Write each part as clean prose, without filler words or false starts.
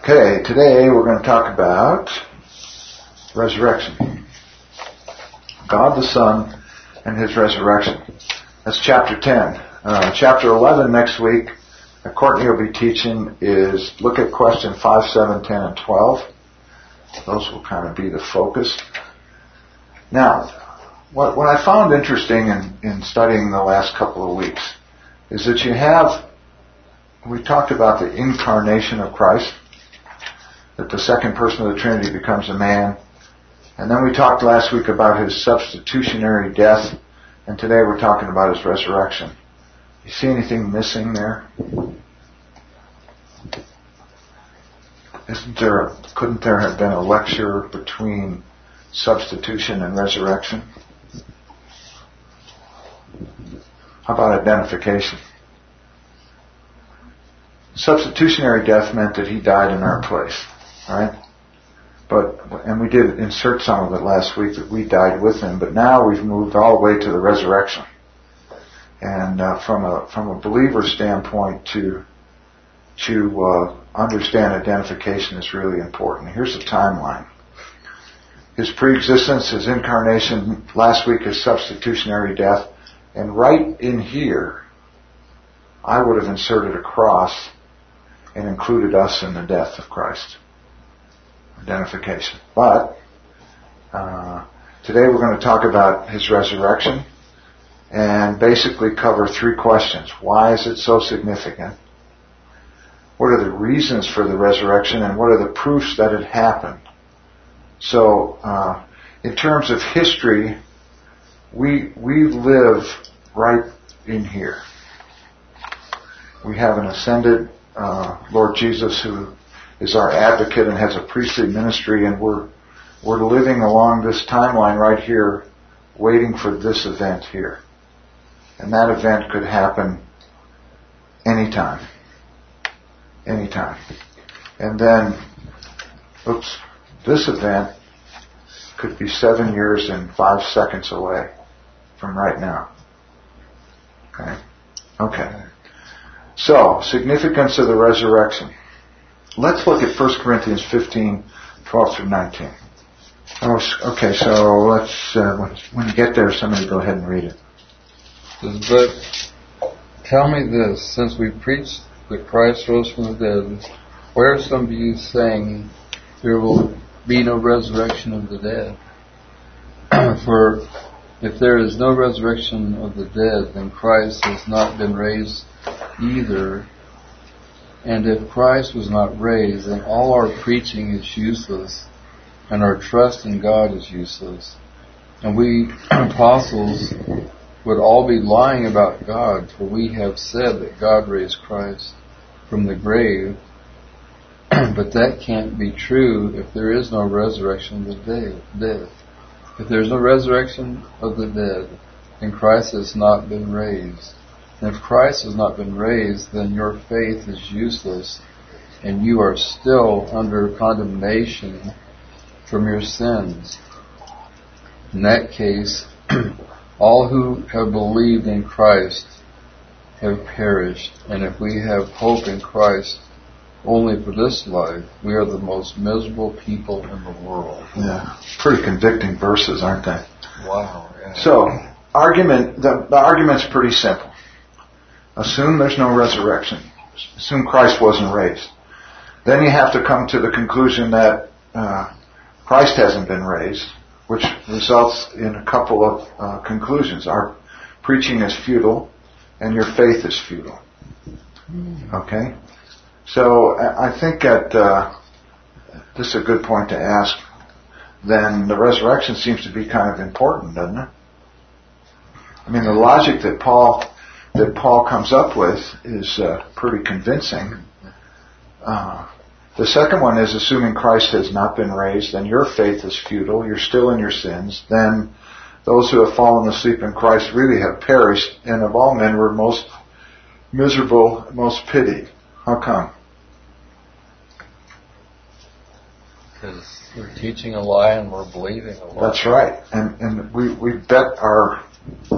Okay, today we're going to talk about resurrection. God the Son and His resurrection. That's chapter 10. Chapter 11 next week, Courtney will be teaching, is look at question 5, 7, 10, and 12. Those will kind of be the focus. Now, what I found interesting in studying the last couple of weeks is that we talked about the incarnation of Christ, that the second person of the Trinity becomes a man. And then we talked last week about His substitutionary death, and today we're talking about His resurrection. You see anything missing there? Couldn't there have been a lecture between substitution and resurrection? How about identification? Substitutionary death meant that He died in our place, right? And we did insert some of it last week, that we died with Him, but now we've moved all the way to the resurrection. And from a believer standpoint, to understand identification is really important. Here's the timeline. His preexistence, His incarnation, last week His substitutionary death, and right in here, I would have inserted a cross and included us in the death of Christ. Identification. But today we're going to talk about His resurrection and basically cover 3 questions. Why is it so significant? What are the reasons for the resurrection, and what are the proofs that it happened? So, in terms of history, we live right in here. We have an ascended Lord Jesus who is our advocate and has a priestly ministry, and we're living along this timeline right here, waiting for this event here. And that event could happen anytime. Anytime. And then, this event could be 7 years and 5 seconds away from right now. Okay. So, significance of the resurrection. Let's look at 1 Corinthians 15, 12 through 19. Okay, so let's, when you get there, somebody go ahead and read it. But tell me this, since we preached that Christ rose from the dead, where are some of you saying there will be no resurrection of the dead? For if there is no resurrection of the dead, then Christ has not been raised either. And if Christ was not raised, then all our preaching is useless, and our trust in God is useless. And we apostles would all be lying about God, for we have said that God raised Christ from the grave. But that can't be true if there is no resurrection of the dead. If there is no resurrection of the dead, then Christ has not been raised. And if Christ has not been raised, then your faith is useless, and you are still under condemnation from your sins. In that case, all who have believed in Christ have perished, and if we have hope in Christ only for this life, we are the most miserable people in the world. Yeah, pretty convicting verses, aren't they? Wow. Yeah. So, the argument's pretty simple. Assume there's no resurrection. Assume Christ wasn't raised. Then you have to come to the conclusion that Christ hasn't been raised, which results in a couple of conclusions. Our preaching is futile, and your faith is futile. Okay? So I think that this is a good point to ask. Then the resurrection seems to be kind of important, doesn't it? I mean, the logic that Paul comes up with is pretty convincing. The second one is, assuming Christ has not been raised, then your faith is futile, you're still in your sins, then those who have fallen asleep in Christ really have perished, and of all men were most miserable, most pitied. How come? Because we're teaching a lie and we're believing a lie. That's right. And we've bet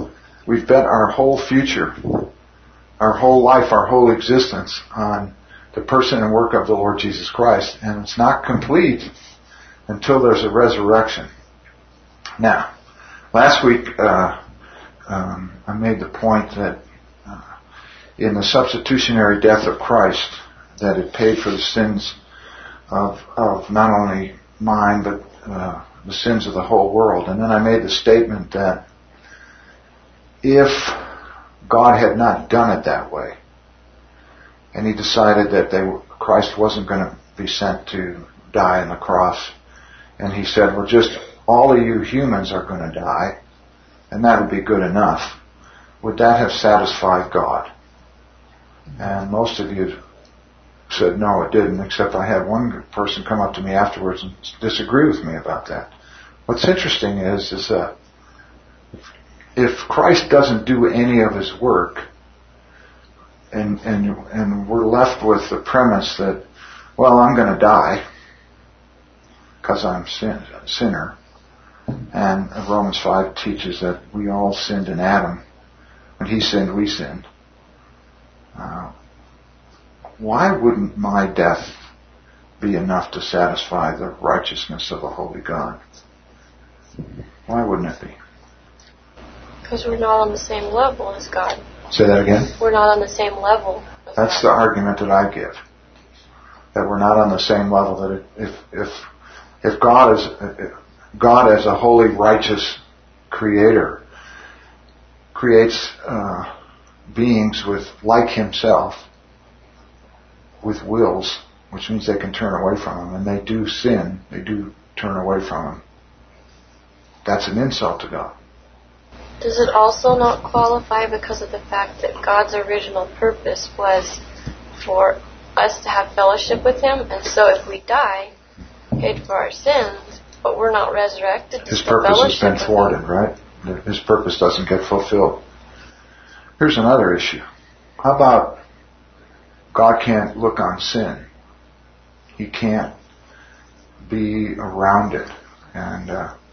our whole future, our whole life, our whole existence on the person and work of the Lord Jesus Christ, and it's not complete until there's a resurrection. Now, last week I made the point that in the substitutionary death of Christ, that it paid for the sins of not only mine, but the sins of the whole world. And then I made the statement that if God had not done it that way, and He decided that Christ wasn't going to be sent to die on the cross, and He said, well, just all of you humans are going to die, and that would be good enough, would that have satisfied God? And most of you said, no, it didn't, except I had one person come up to me afterwards and disagree with me about that. What's interesting is that if Christ doesn't do any of His work, and we're left with the premise that, well, I'm going to die because I'm a sinner, and Romans 5 teaches that we all sinned in Adam. When he sinned, we sinned. Why wouldn't my death be enough to satisfy the righteousness of a holy God? Why wouldn't it be? Because we're not on the same level as God. Say that again? We're not on the same level as That's God. the argument that I give. That we're not on the same level. That if God as a holy, righteous creator creates beings like Himself, with wills, which means they can turn away from Him, and they do sin, they do turn away from Him. That's an insult to God. Does it also not qualify because of the fact that God's original purpose was for us to have fellowship with Him, and so if we die, paid for our sins, but we're not resurrected, His purpose has been thwarted, right? His purpose doesn't get fulfilled. Here's another issue. How about God can't look on sin? He can't be around it. And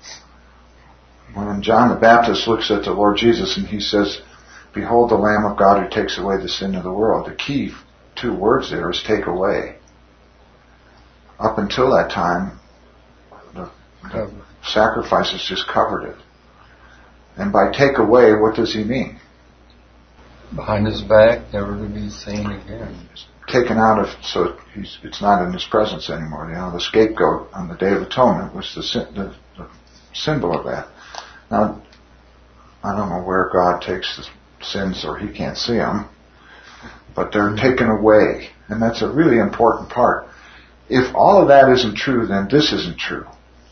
when John the Baptist looks at the Lord Jesus and he says, behold the Lamb of God who takes away the sin of the world, the key two words there is take away. Up until that time, the sacrifices just covered it. And by take away, what does He mean? Behind His back, never to be seen again. Taken out of, so it's not in His presence anymore. You know, the scapegoat on the Day of Atonement was the symbol of that. Now, I don't know where God takes the sins, or He can't see them, but they're taken away, and that's a really important part. If all of that isn't true, then this isn't true.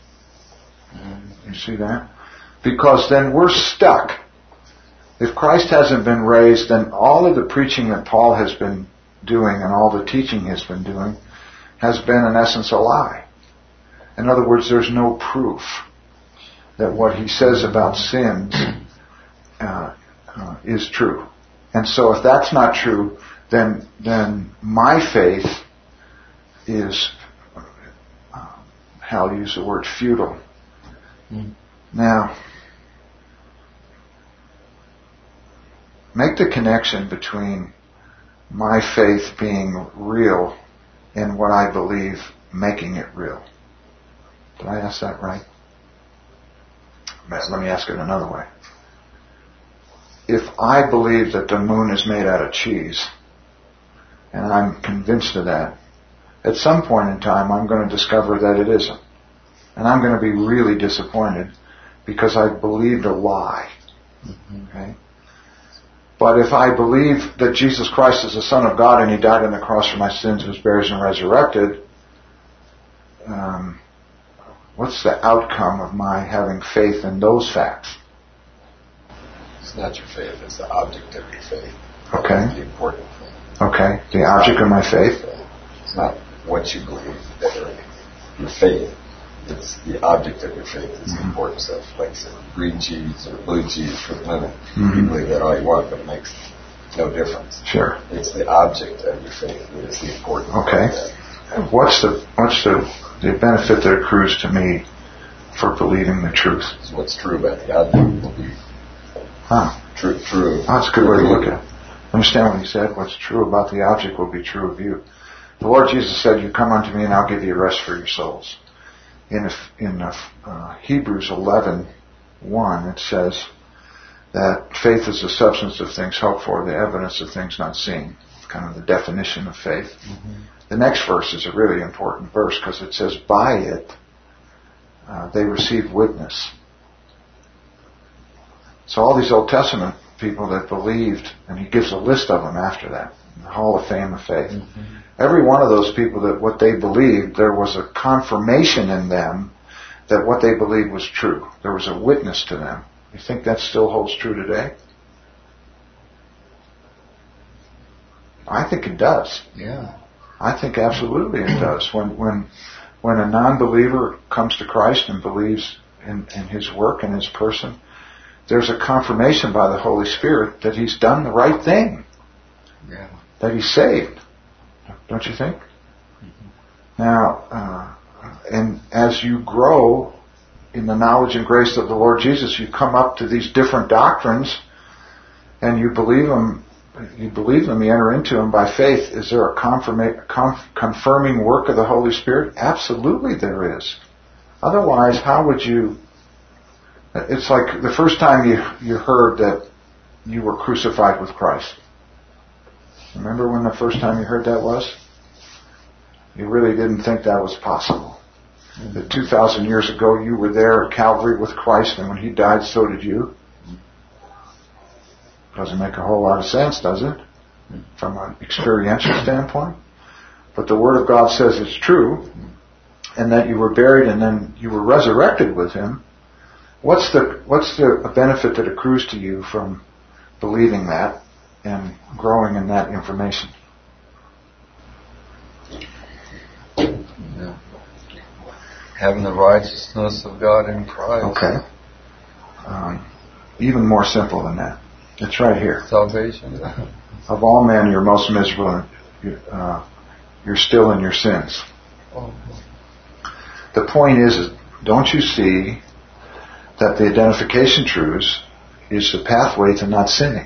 You see that? Because then we're stuck. If Christ hasn't been raised, then all of the preaching that Paul has been doing and all the teaching he has been doing has been, in essence, a lie. In other words, there's no proof that what he says about sins is true. And so if that's not true, then my faith is, I'll use the word futile. Now, make the connection between my faith being real and what I believe making it real. Did I ask that right? Let me ask it another way. If I believe that the moon is made out of cheese, and I'm convinced of that, at some point in time I'm going to discover that it isn't. And I'm going to be really disappointed because I believed a lie. Okay? But if I believe that Jesus Christ is the Son of God and He died on the cross for my sins, was buried and resurrected, what's the outcome of my having faith in those facts? It's not your faith, it's the object of your faith. Okay. That's the important thing. Okay. The object of my faith? It's not what you believe that your faith. It's the object of your faith. It's the important stuff, like say, green cheese or blue cheese for the minute. You believe that all you want, but it makes no difference. Sure. It's the object of your faith that is the important Okay. thing. What's the benefit that accrues to me for believing the truth? So what's true about the object will be true. That's a good way to look at it. Understand what he said? What's true about the object will be true of you. The Lord Jesus said, "You come unto me and I'll give you rest for your souls." In Hebrews 11:1, it says that faith is the substance of things hoped for, the evidence of things not seen. Kind of the definition of faith. Mm-hmm. The next verse is a really important verse because it says, by it they receive witness. So all these Old Testament people that believed, and he gives a list of them after that, the Hall of Fame of Faith. Mm-hmm. Every one of those people that what they believed, there was a confirmation in them that what they believed was true. There was a witness to them. You think that still holds true today? I think it does. Yeah. I think absolutely it does. When a non-believer comes to Christ and believes in his work and his person, there's a confirmation by the Holy Spirit that he's done the right thing. Yeah. That he's saved. Don't you think? Mm-hmm. Now, and as you grow in the knowledge and grace of the Lord Jesus, you come up to these different doctrines and you believe them, you enter into them by faith. Is there a confirming work of the Holy Spirit? Absolutely there is. Otherwise, how would you... It's like the first time you heard that you were crucified with Christ. Remember when the first time you heard that was? You really didn't think that was possible. That 2,000 years ago you were there at Calvary with Christ, and when He died, so did you. Doesn't make a whole lot of sense, does it? From an experiential standpoint. But the Word of God says it's true, and that you were buried and then you were resurrected with Him. What's the benefit that accrues to you from believing that and growing in that information? Yeah. Having the righteousness of God in Christ. Okay. Even more simple than that. It's right here. Salvation. Of all men, you're most miserable. You're still in your sins. Oh. The point is, don't you see that the identification truths is the pathway to not sinning?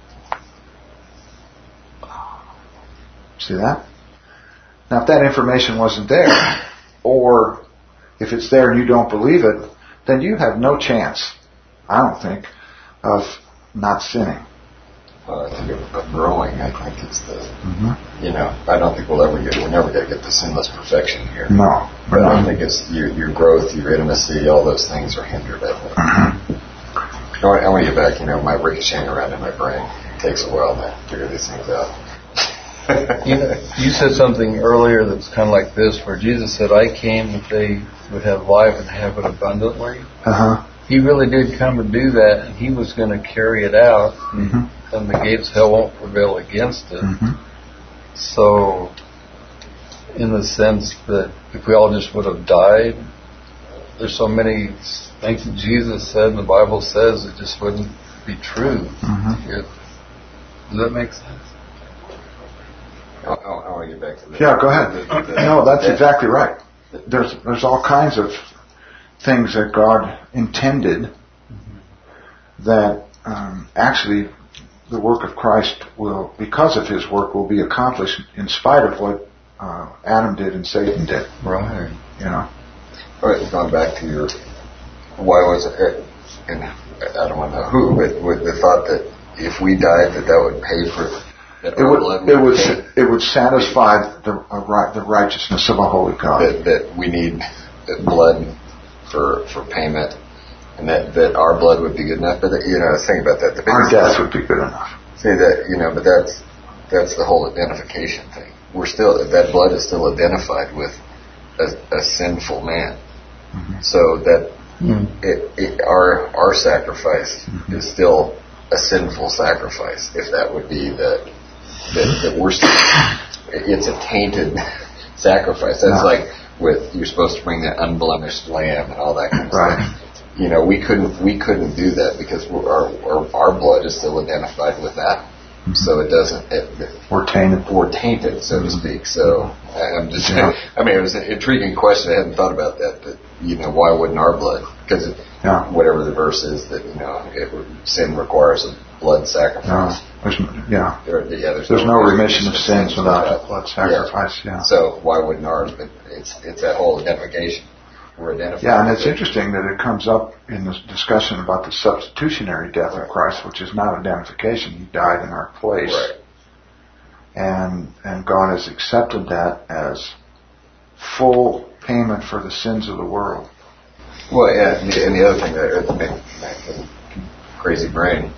See that? Now, if that information wasn't there, or if it's there and you don't believe it, then you have no chance, I don't think, of not sinning. I think of growing. I think it's the, I don't think we're never going to get the sinless perfection here. No. But I think it's your growth, your intimacy, all those things are hindered, I think. Mm-hmm. I want to get back, my ricocheting around in my brain. It takes a while to figure these things out. You said something earlier that's kind of like this, where Jesus said, I came that they would have life and have it abundantly. Uh-huh. He really did come to do that, and He was going to carry it out, and the gates of hell won't prevail against it. Mm-hmm. So, in the sense that if we all just would have died, there's so many things that Jesus said and the Bible says it just wouldn't be true. Mm-hmm. Does that make sense? I want to get back to that. Yeah, go ahead. No, that's exactly right. There's all kinds of things that God intended that actually the work of Christ will, because of His work, will be accomplished in spite of what Adam did and Satan did. Right. All right, going back to your, why was it, and I don't want to know who, but with the thought that if we died, that would pay for it would satisfy the righteousness of a holy God. That we need blood for payment, and that our blood would be good enough. But I was thinking about that. Our death would be good enough. See that, but that's the whole identification thing. That blood is still identified with a sinful man. Mm-hmm. So that our sacrifice is still a sinful sacrifice. If that would be that we're still, it's a tainted sacrifice. That's like with, you're supposed to bring the unblemished lamb and all that kind of stuff. We couldn't do that because our blood is still identified with that. Mm-hmm. So it doesn't. We're tainted, so to speak. So I'm just. It was an intriguing question. I hadn't thought about that. But why wouldn't our blood? Because whatever the verse is that, sin requires a blood sacrifice. There's There's no remission of sins without blood sacrifice. So why wouldn't ours? But it's that whole identification. We're identified. Yeah, and it's interesting that it comes up in this discussion about the substitutionary death of Christ, which is not identification. He died in our place. Right. And God has accepted that as full payment for the sins of the world. Well, yeah, and the other thing that makes the crazy brain,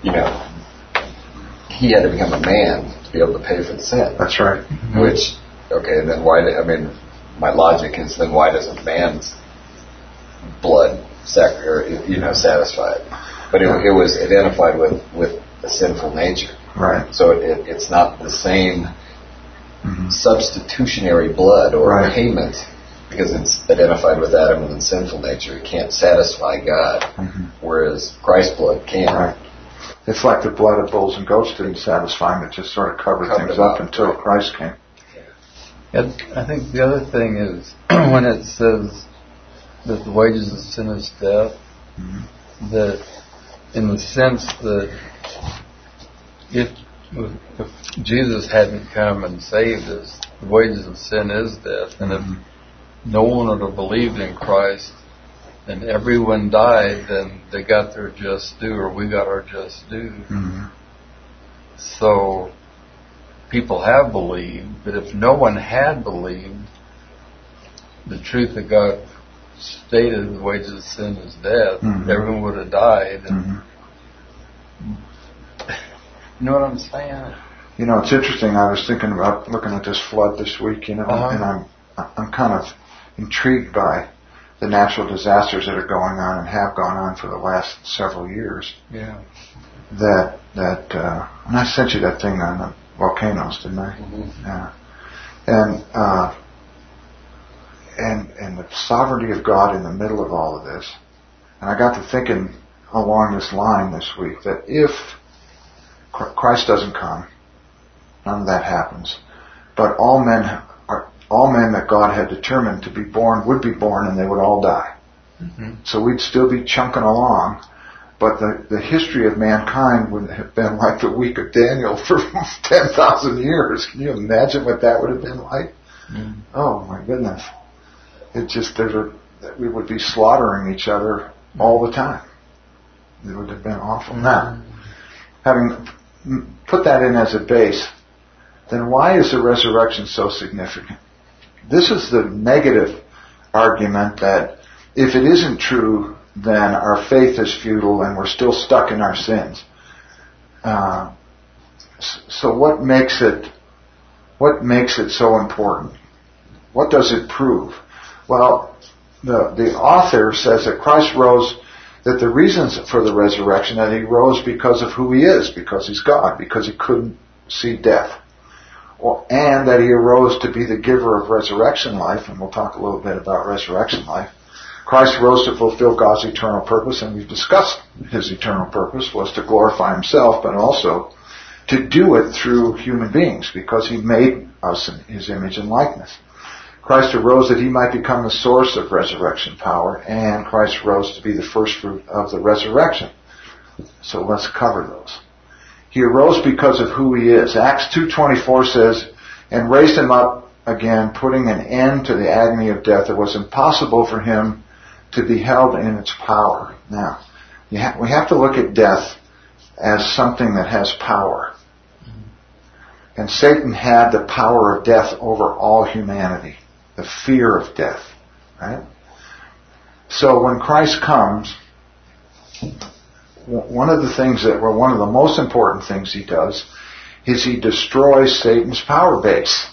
he had to become a man to be able to pay for the sin. That's right. Which, okay, then why? My logic is then why doesn't man's blood satisfy it? But it was identified with a sinful nature. Right. So it's not the same substitutionary blood or payment, because it's identified with Adam and the sinful nature. It can't satisfy God, whereas Christ's blood can. Right. It's like the blood of bulls and goats didn't satisfy him. It just sort of covered things up until Christ came. And I think the other thing is when it says that the wages of sin is death, that in the sense that if Jesus hadn't come and saved us, the wages of sin is death. And if no one would have believed in Christ and everyone died, then they got their just due, or we got our just due. So people have believed, but if no one had believed the truth that God stated, the wages of sin is death, everyone would have died. And you know what I'm saying? It's interesting. I was thinking about looking at this flood this week, and I'm kind of intrigued by the natural disasters that are going on and have gone on for the last several years. Yeah. That and I sent you that thing on the volcanoes, didn't I? Yeah. And the sovereignty of God in the middle of all of this. And I got to thinking along this line this week that if Christ doesn't come, none of that happens. But all men that God had determined to be born would be born, and they would all die. So we'd still be chunking along, but the history of mankind would have been like the week of Daniel for 10,000 years. Can you imagine what that would have been like? Oh my goodness! It just we would be slaughtering each other all the time. It would have been awful. Now, having put that in as a base, then why is the resurrection so significant? This is the negative argument that if it isn't true, then our faith is futile and we're still stuck in our sins. So what makes it so important? What does it prove? Well, the author says that Christ rose, that the reasons for the resurrection, that he rose because of who he is, because he's God, because he couldn't see death. And that he arose to be the giver of resurrection life, and we'll talk a little bit about resurrection life. Christ rose to fulfill God's eternal purpose, and we've discussed his eternal purpose was to glorify himself, but also to do it through human beings, because he made us in his image and likeness. Christ arose that he might become the source of resurrection power, and Christ rose to be the first fruit of the resurrection. So let's cover those. He arose because of who he is. Acts 2:24 says, and raised him up again, putting an end to the agony of death. It was impossible for him to be held in its power. Now, we have to look at death as something that has power. And Satan had the power of death over all humanity. The fear of death. Right? So when Christ comes, one of the most important things he does is he destroys Satan's power base.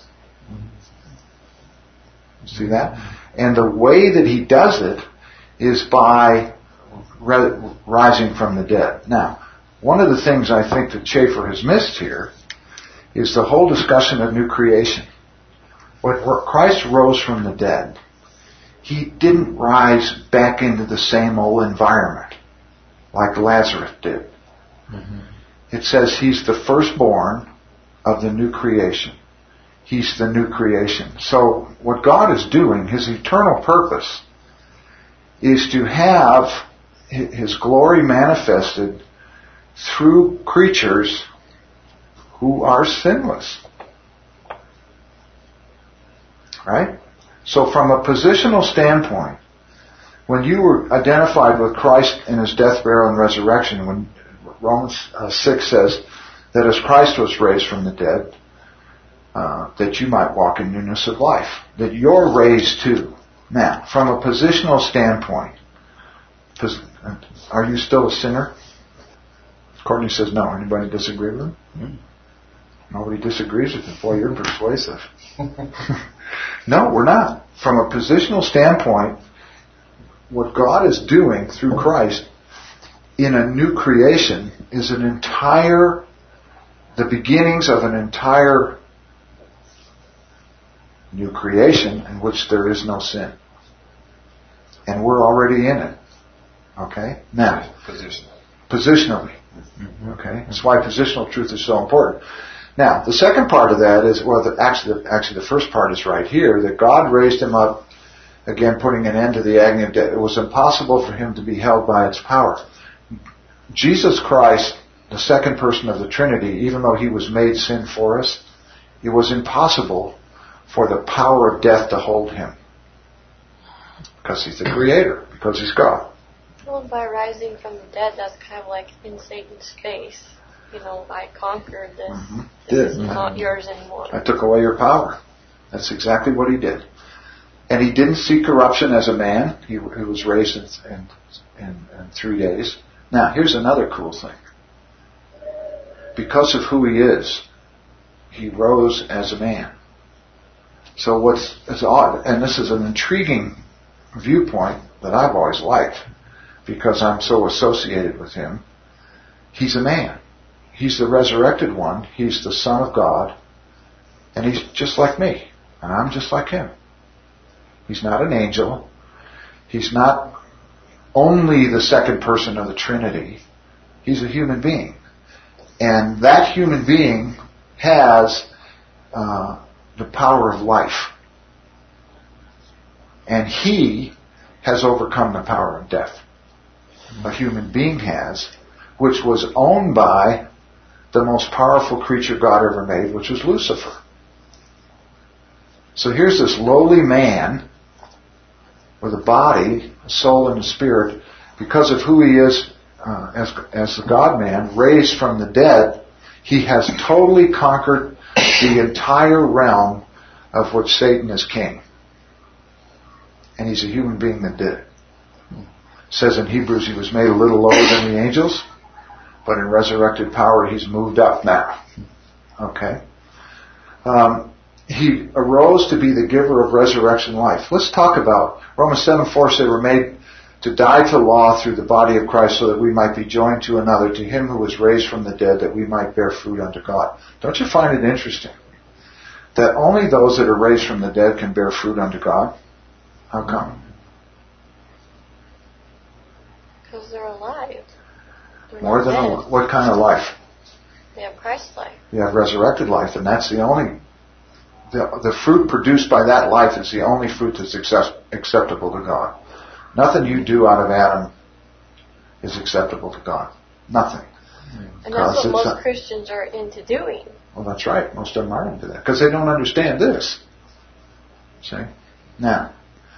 See that? And the way that he does it is by rising from the dead. Now, one of the things I think that Schaeffer has missed here is the whole discussion of new creation. When Christ rose from the dead, he didn't rise back into the same old environment like Lazarus did. It says he's the firstborn of the new creation. He's the new creation. So what God is doing, his eternal purpose, is to have His glory manifested through creatures who are sinless. Right? So from a positional standpoint, when you were identified with Christ in His death, burial, and resurrection, when Romans 6 says that as Christ was raised from the dead, that you might walk in newness of life, that you're raised too. Now, from a positional standpoint, are you still a sinner? Courtney says no. Anybody disagree with him? Nobody disagrees with him. Boy, you're persuasive. No, we're not. From a positional standpoint, what God is doing through Christ in a new creation is the beginnings of an entire new creation in which there is no sin. And we're already in it. Okay? Now, positionally. Okay? That's why positional truth is so important. Now, the second part of that is, actually the first part is right here, that God raised Him up, again putting an end to the agony of death. It was impossible for Him to be held by its power. Jesus Christ, the second person of the Trinity, even though He was made sin for us, it was impossible for the power of death to hold Him. Because He's the Creator, because He's God. Well, by rising from the dead, that's kind of like in Satan's face. I conquered this. This is not yours anymore. I took away your power. That's exactly what He did. And He didn't see corruption as a man. He was raised in 3 days. Now, here's another cool thing. Because of who He is, He rose as a man. So what's odd, and this is an intriguing viewpoint that I've always liked, because I'm so associated with Him. He's a man. He's the resurrected one. He's the Son of God. And He's just like me. And I'm just like Him. He's not an angel. He's not only the second person of the Trinity. He's a human being. And that human being has the power of life. And He has overcome the power of death. A human being has, which was owned by the most powerful creature God ever made, which was Lucifer. So here's this lowly man with a body, a soul, and a spirit, because of who he is as the God-man, raised from the dead. He has totally conquered the entire realm of which Satan is king. And he's a human being that did it. It says in Hebrews he was made a little lower than the angels, but in resurrected power he's moved up now. Okay? He arose to be the giver of resurrection life. Let's talk about Romans 7:4 said we're made to die to law through the body of Christ so that we might be joined to another, to Him who was raised from the dead, that we might bear fruit unto God. Don't you find it interesting that only those that are raised from the dead can bear fruit unto God? How come? Because they're alive. More than what kind of life? They have Christ's life. You have resurrected life, and that's the only... The fruit produced by that life is the only fruit that's acceptable to God. Nothing you do out of Adam is acceptable to God. Nothing. And that's what most Christians are into doing. Well, that's right. Most of them are into that. Because they don't understand this. See? Now,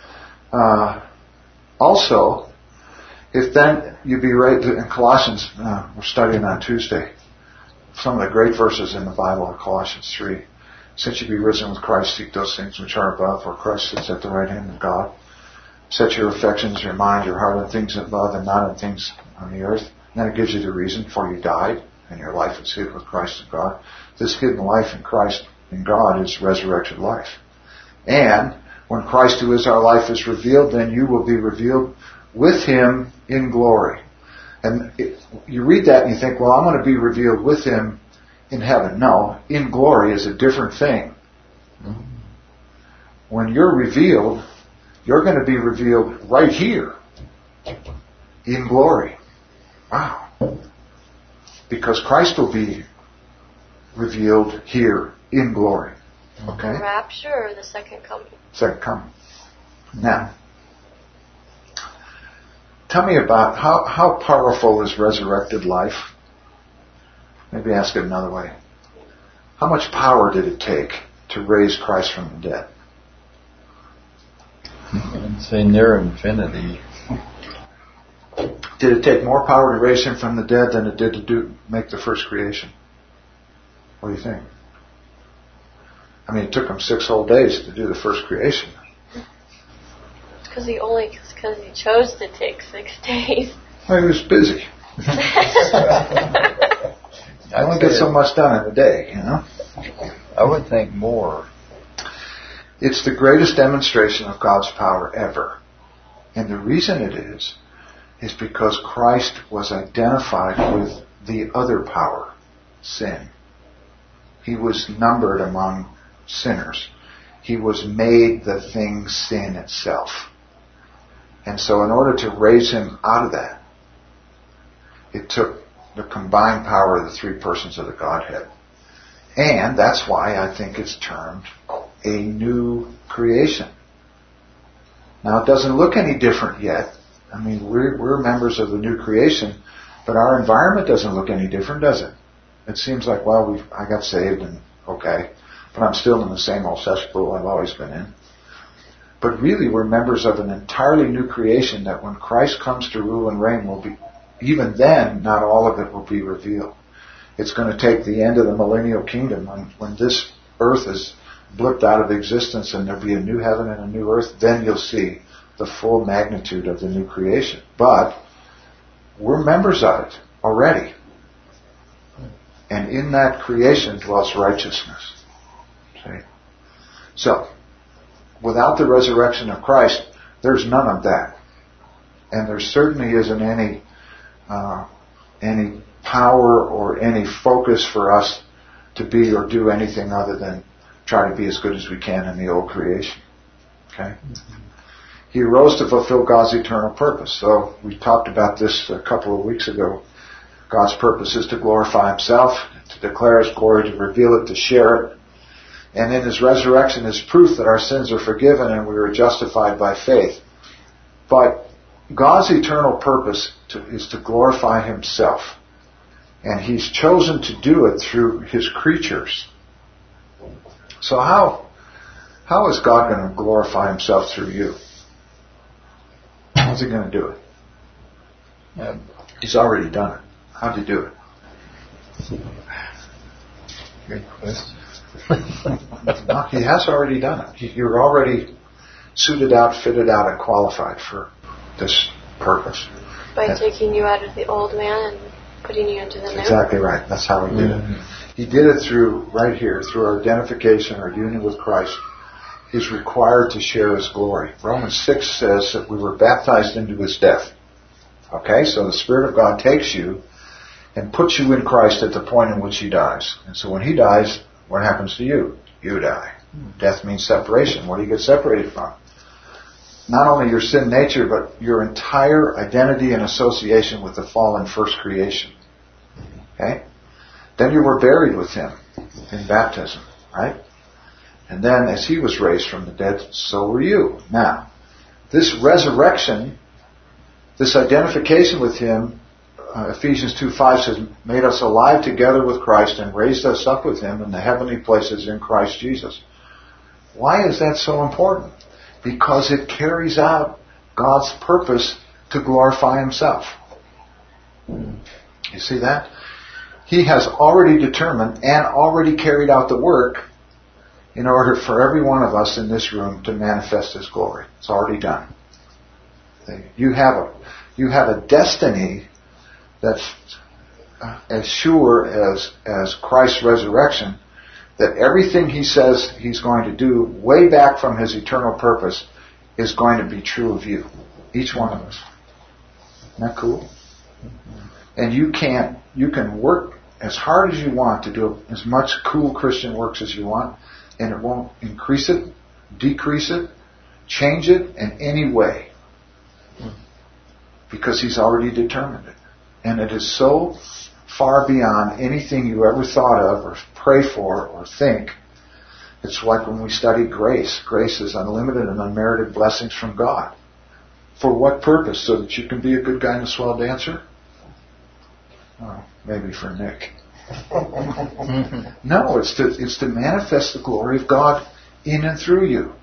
also, if then you be right in Colossians, we're studying on Tuesday, some of the great verses in the Bible are Colossians 3. Since you be risen with Christ, seek those things which are above, where Christ sits at the right hand of God. Set your affections, your mind, your heart on things above and not on things on the earth. And then it gives you the reason, for you died, and your life is hid with Christ in God. This hidden life in Christ, in God, is resurrected life. And when Christ, who is our life, is revealed, then you will be revealed with Him in glory. And you read that and you think, well, I'm going to be revealed with Him in heaven. No, in glory is a different thing. When you're revealed, you're going to be revealed right here in glory. Wow. Because Christ will be revealed here in glory. Okay? The rapture or the second coming? Second coming. Now, tell me about how powerful is resurrected life? Maybe ask it another way. How much power did it take to raise Christ from the dead? I'd say near infinity. Did it take more power to raise him from the dead than it did to make the first creation? What do you think? I mean, it took him 6 whole days to do the first creation. Because he chose to take 6 days. Well, he was busy. I only get so much done in a day, you know? I would think more. It's the greatest demonstration of God's power ever. And the reason it is because Christ was identified with the other power, sin. He was numbered among sinners. He was made the thing sin itself. And so in order to raise him out of that, it took the combined power of the 3 persons of the Godhead. And that's why I think it's termed a new creation. Now, it doesn't look any different yet. I mean, we're members of the new creation, but our environment doesn't look any different, does it? It seems like, well, I got saved and okay, but I'm still in the same old cesspool I've always been in. But really, we're members of an entirely new creation that when Christ comes to rule and reign, even then, not all of it will be revealed. It's going to take the end of the millennial kingdom when this earth is blipped out of existence and there'll be a new heaven and a new earth, then you'll see the full magnitude of the new creation. But we're members of it already. And in that creation dwells righteousness. See? So, without the resurrection of Christ, there's none of that. And there certainly isn't any power or any focus for us to be or do anything other than try to be as good as we can in the old creation. Okay? He arose to fulfill God's eternal purpose. So we talked about this a couple of weeks ago. God's purpose is to glorify himself, to declare his glory, to reveal it, to share it. And in his resurrection is proof that our sins are forgiven and we are justified by faith. But God's eternal purpose is to glorify himself. And he's chosen to do it through his creatures. So how is God going to glorify himself through you? How's he going to do it? He's already done it. How'd he do it? Good question. No, he has already done it. You're already suited out, fitted out, and qualified for this purpose. By taking you out of the old man and putting you into the new? Exactly right. That's how he did it. He did it through our identification, our union with Christ is required to share his glory. Romans 6 says that we were baptized into his death. Okay, so the Spirit of God takes you and puts you in Christ at the point in which he dies. And so when he dies, what happens to you? You die. Death means separation. What do you get separated from? Not only your sin nature, but your entire identity and association with the fallen first creation. Okay? Then you were buried with him in baptism, right? And then as he was raised from the dead, so were you. Now, this resurrection, this identification with him, Ephesians 2:5 says, made us alive together with Christ and raised us up with him in the heavenly places in Christ Jesus. Why is that so important? Because it carries out God's purpose to glorify himself. You see that? He has already determined and already carried out the work in order for every one of us in this room to manifest his glory. It's already done. You have a destiny that's as sure as Christ's resurrection, that everything he says he's going to do way back from his eternal purpose is going to be true of you. Each one of us. Isn't that cool? And you can work as hard as you want to do as much cool Christian works as you want, and it won't increase it, decrease it, change it in any way. Because he's already determined it. And it is so far beyond anything you ever thought of or pray for or think. It's like when we study grace. Grace is unlimited and unmerited blessings from God. For what purpose? So that you can be a good guy and a swell dancer? Oh, maybe for Nick. No, it's to manifest the glory of God in and through you.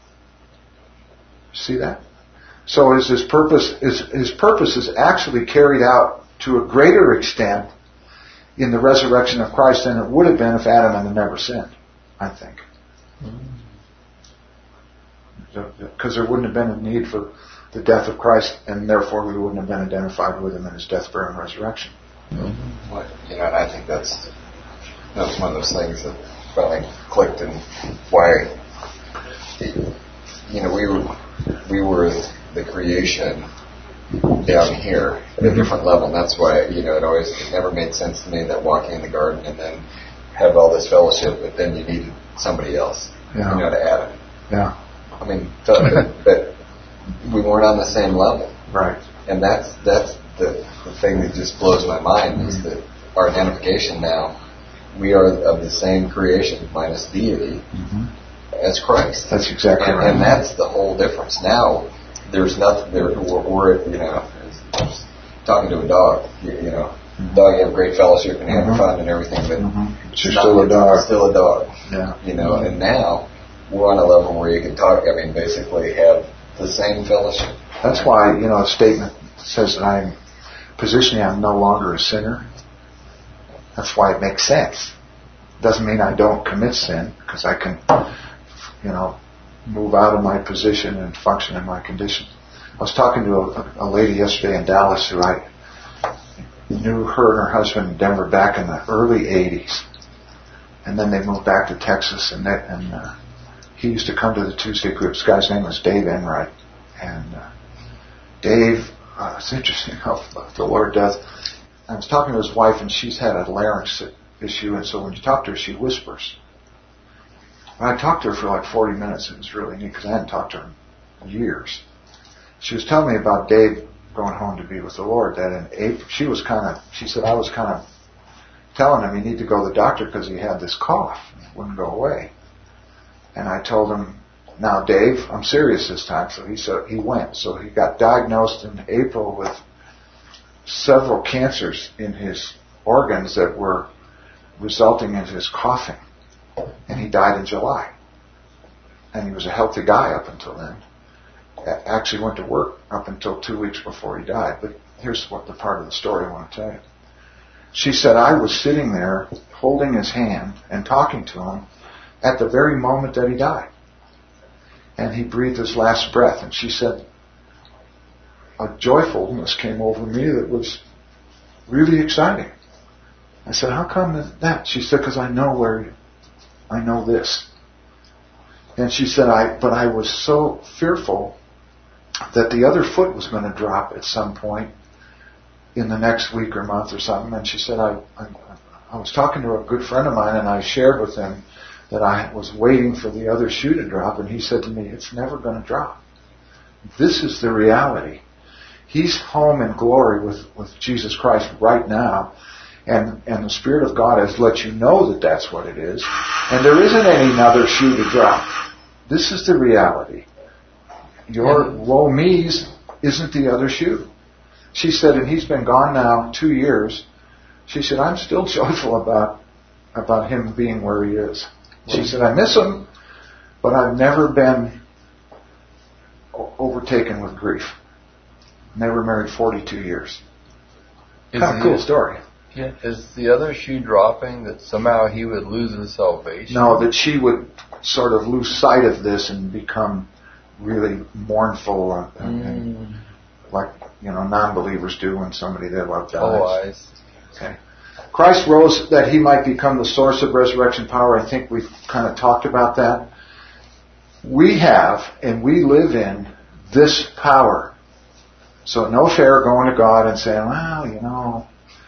See that? So his purpose is actually carried out to a greater extent in the resurrection of Christ than it would have been if Adam had never sinned, I think. Because there wouldn't have been a need for the death of Christ, and therefore we wouldn't have been identified with him in his death, burial, and resurrection. Well, and I think that's one of those things that finally clicked, and why we were the creation down here at a different level, and that's why it never made sense to me that walking in the garden and then have all this fellowship, but then you needed somebody else, to add it. Yeah. I mean, but we weren't on the same level, right? And that's the thing that just blows my mind is that our identification now, we are of the same creation minus deity as Christ. That's exactly right. And that's the whole difference. Now, there's nothing there. We're I was talking to a dog. Dog, you have great fellowship and have fun and everything, but you're still a dog. Still a dog. Yeah. And now we're on a level where you can talk. I mean, basically have the same fellowship. That's why a statement says that I'm positioning. I'm no longer a sinner. That's why it makes sense. Doesn't mean I don't commit sin, because I can, move out of my position and function in my condition. I was talking to a lady yesterday in Dallas who I knew her and her husband in Denver back in the early 80s. And then they moved back to Texas, and he used to come to the Tuesday groups. This guy's name was Dave Enright. And Dave, it's interesting how the Lord does. I was talking to his wife, and she's had a larynx issue, and so when you talk to her, she whispers. And I talked to her for like 40 minutes. It was really neat because I hadn't talked to her in years. She was telling me about Dave going home to be with the Lord. That in April, she said I was kind of telling him he needed to go to the doctor because he had this cough. It wouldn't go away. And I told him, now Dave, I'm serious this time. So he said he went. So he got diagnosed in April with several cancers in his organs that were resulting in his coughing. And he died in July. And he was a healthy guy up until then. Actually went to work up until 2 weeks before he died. But here's the part of the story I want to tell you. She said, I was sitting there holding his hand and talking to him at the very moment that he died. And he breathed his last breath. And she said, a joyfulness came over me that was really exciting. I said, how come that? She said, because I know this. And she said, but I was so fearful that the other foot was going to drop at some point in the next week or month or something. And she said, I was talking to a good friend of mine, and I shared with him that I was waiting for the other shoe to drop, and he said to me, it's never going to drop. This is the reality. He's home in glory with Jesus Christ right now, and the Spirit of God has let you know that that's what it is, and there isn't any other shoe to drop. This is the reality. Your woe me's isn't the other shoe. She said, and he's been gone now 2 years. She said, I'm still joyful about him being where he is. She said, I miss him, but I've never been overtaken with grief. Never married 42 years. Kind of cool story. Yeah, is the other shoe dropping that somehow he would lose his salvation? No, that she would sort of lose sight of this and become really mournful and like, non-believers do when somebody they love dies. Oh, I see. Okay. Christ rose that he might become the source of resurrection power. I think we've kind of talked about that. We have and we live in this power. So no fair going to God and saying, well,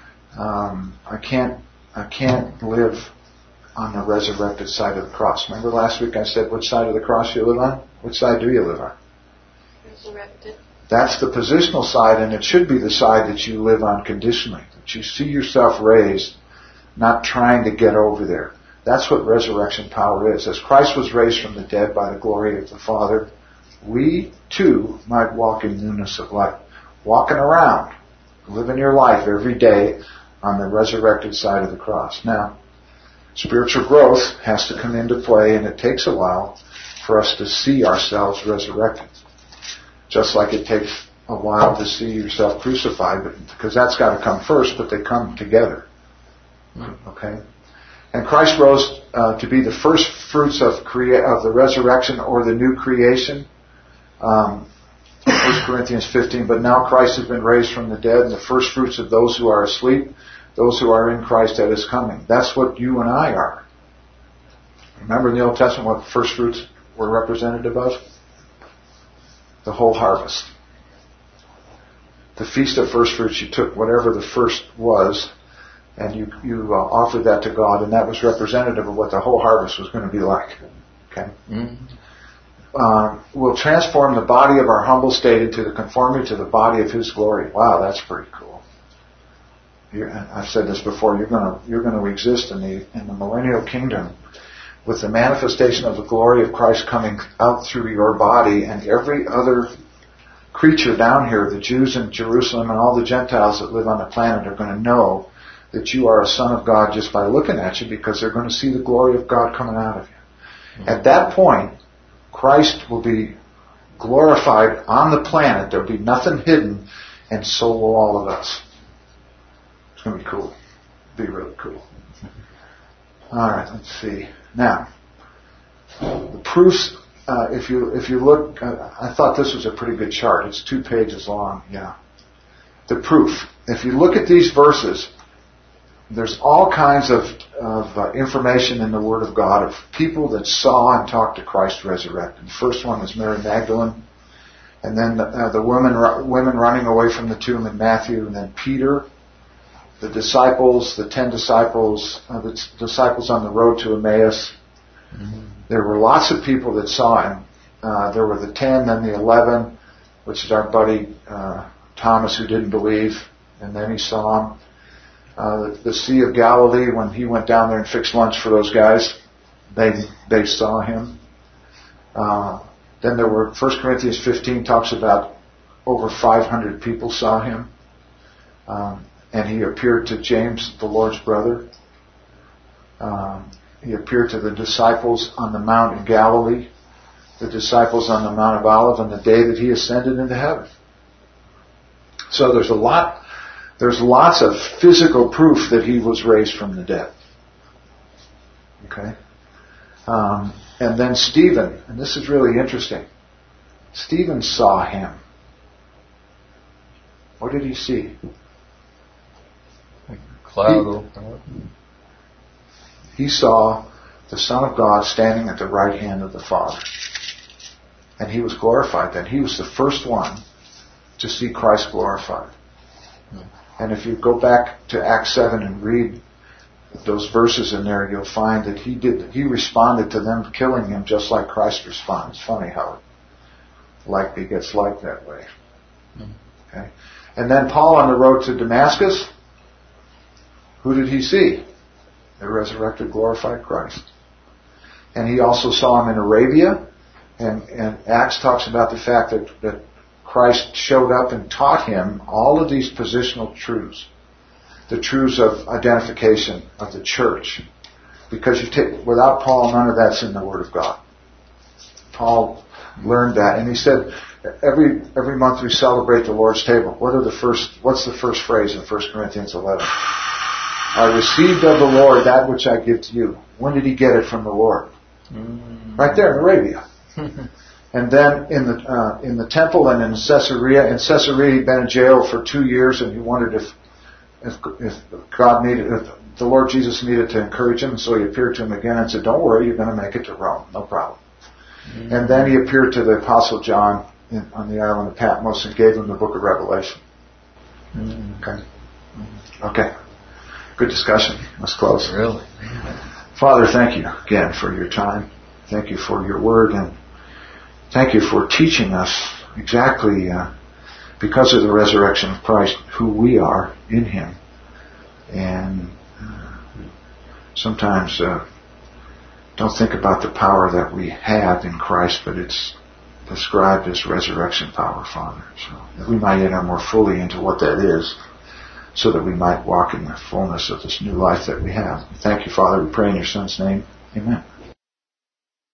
I can't live on the resurrected side of the cross. Remember last week I said, which side of the cross you live on? Which side do you live on? Resurrected. That's the positional side, and it should be the side that you live on conditionally. That you see yourself raised, not trying to get over there. That's what resurrection power is. As Christ was raised from the dead by the glory of the Father, we too might walk in newness of life. Walking around, living your life every day on the resurrected side of the cross. Now, spiritual growth has to come into play, and it takes a while for us to see ourselves resurrected. Just like it takes a while to see yourself crucified, because that's got to come first, but they come together. Okay? And Christ rose to be the first fruits of the resurrection or the new creation. 1 Corinthians 15, but now Christ has been raised from the dead, and the first fruits of those who are asleep, those who are in Christ at His coming. That's what you and I are. Remember in the Old Testament what the first fruits were representative of? The whole harvest. The Feast of First Fruits, you took whatever the first was, and you offered that to God, and that was representative of what the whole harvest was going to be like. Okay? Will transform the body of our humble state into the conformity to the body of His glory. Wow, that's pretty cool. I've said this before. You're going to exist in the millennial kingdom with the manifestation of the glory of Christ coming out through your body, and every other creature down here, the Jews in Jerusalem and all the Gentiles that live on the planet, are going to know that you are a son of God just by looking at you, because they're going to see the glory of God coming out of you. At that point, Christ will be glorified on the planet. There'll be nothing hidden, and so will all of us. It's going to be cool. It'll be really cool. All right, let's see. Now, the proofs. If you look, I thought this was a pretty good chart. It's 2 pages long. Yeah. The proof. If you look at these verses, there's all kinds of information in the Word of God of people that saw and talked to Christ resurrected. The first one was Mary Magdalene, and then the women running away from the tomb in Matthew, and then Peter, the disciples, the 10 disciples, the disciples on the road to Emmaus. There were lots of people that saw Him. There were the 10, then the 11, which is our buddy Thomas, who didn't believe, and then he saw Him. The Sea of Galilee, when He went down there and fixed lunch for those guys, they saw Him. Then there were 1 Corinthians 15 talks about over 500 people saw Him, and He appeared to James, the Lord's brother. He appeared to the disciples on the Mount in Galilee, the disciples on the Mount of Olives, on the day that He ascended into heaven. So there's lots of physical proof that He was raised from the dead. Okay? And then Stephen, and this is really interesting. Stephen saw Him. What did he see? Like a cloud open up. He saw the Son of God standing at the right hand of the Father. And He was glorified then. He was the first one to see Christ glorified. And if you go back to Acts 7 and read those verses in there, you'll find that He responded to them killing Him just like Christ responds. It's funny how like begets like that way. Okay? And then Paul on the road to Damascus, who did he see? The resurrected, glorified Christ. And he also saw Him in Arabia, and Acts talks about the fact that Christ showed up and taught him all of these positional truths. The truths of identification of the church. Because without Paul, none of that's in the Word of God. Paul learned that, and he said, every month we celebrate the Lord's table. What's the first phrase in 1 Corinthians 11? I received of the Lord that which I give to you. When did he get it from the Lord? Right there in Arabia. And then in the temple and in Caesarea. In Caesarea, he'd been in jail for 2 years, and he wondered if the Lord Jesus needed to encourage him. So He appeared to him again and said, "Don't worry, you're going to make it to Rome, no problem." And then He appeared to the Apostle John on the island of Patmos and gave him the book of Revelation. Okay. Good discussion. Let's close. Really? Father, thank you again for your time. Thank you for your word, and thank you for teaching us exactly, because of the resurrection of Christ, who we are in Him. And sometimes don't think about the power that we have in Christ, but it's described as resurrection power, Father. So that we might enter more fully into what that is, so that we might walk in the fullness of this new life that we have. Thank you, Father. We pray in your Son's name. Amen.